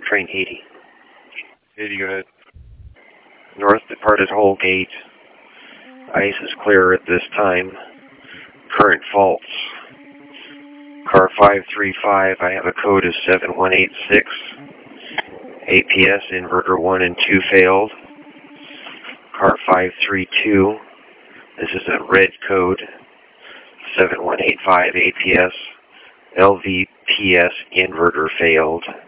train 80. 80, go ahead. North departed whole gate. Ice is clear at this time. Current faults. Car 535, I have a code of 7186. APS inverter 1 and 2 failed. Car 532, this is a red code, 7185 APS. LVPS inverter failed.